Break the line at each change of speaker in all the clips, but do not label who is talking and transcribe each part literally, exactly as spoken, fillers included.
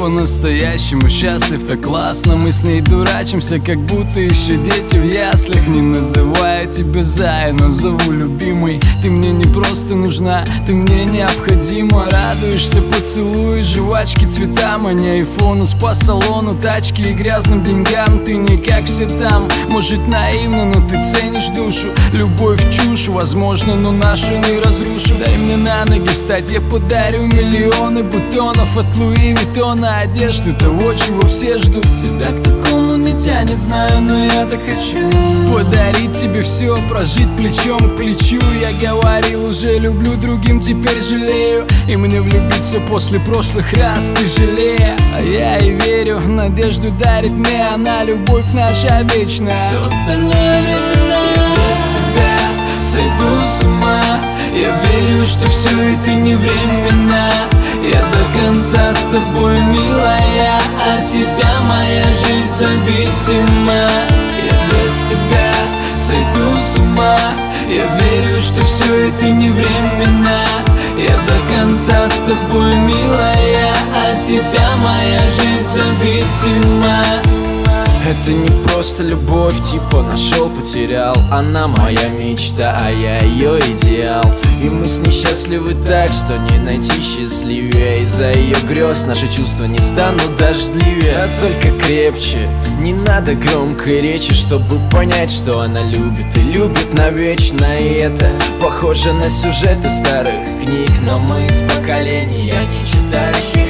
по-настоящему счастлив, так классно. Мы с ней дурачимся, как будто еще дети в яслях. Не называю тебя Зая, но зову любимой. Ты мне не просто нужна, ты мне необходима. Радуешься поцелуй, жвачки, цветам, а не айфону, спа-салону, тачки и грязным деньгам. Ты не как все там, может наивно, но ты ценишь душу. Любовь чушь, возможно, но нашу не разрушу. Дай мне на ноги встать, я подарю миллионы бутонов от Луи Виттона, одежду того, чего все ждут. Тебя к такому не тянет, знаю, но я так хочу подарить тебе все, прожить плечом к плечу. Я говорил, уже люблю, другим теперь жалею. И мне влюбиться после прошлых раз, ты жалея. А я и верю, надежду дарит мне она, любовь наша вечная. Все остальное времена, я без тебя сойду с ума. Я верю, что все это не временно. Я до конца с тобой, милая, от тебя моя жизнь зависима. Я без тебя сойду с ума. Я верю, что все это не временно. Я до конца с тобой, милая, от тебя моя жизнь зависима.
Это не просто любовь, типа нашел, потерял. Она моя мечта, а я ее идеал. И мы с ней счастливы так, что не найти счастливее. Из-за ее грез наши чувства не станут дождливее, а только крепче. Не надо громкой речи, чтобы понять, что она любит и любит навечно. И это похоже на сюжеты старых книг, но мы из поколения не читающих.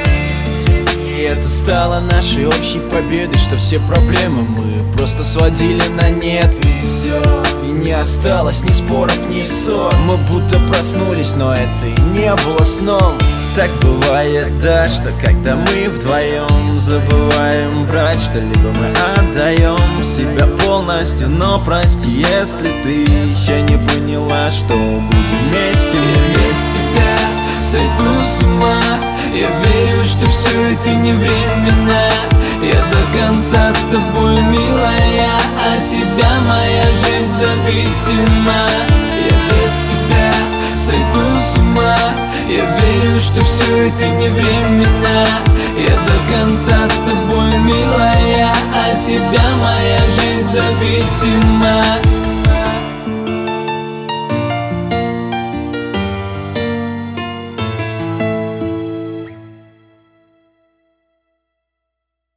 И это стало нашей общей победой, что все проблемы мы просто сводили на нет. И все, и не осталось ни споров, ни ссор. Мы будто проснулись, но это и не было сном. Так бывает, да, что когда мы вдвоем забываем брать что-либо, мы отдаем себя полностью. Но прости, если ты еще не поняла, что будем вместе.
Я без тебя сойду с ума. Я верю, что все это не временно. Я до конца с тобой, милая, от тебя моя жизнь зависима. Я без тебя сойду с ума. Я верю, что все это не временно. Я до конца с тобой, милая, от тебя моя жизнь зависима.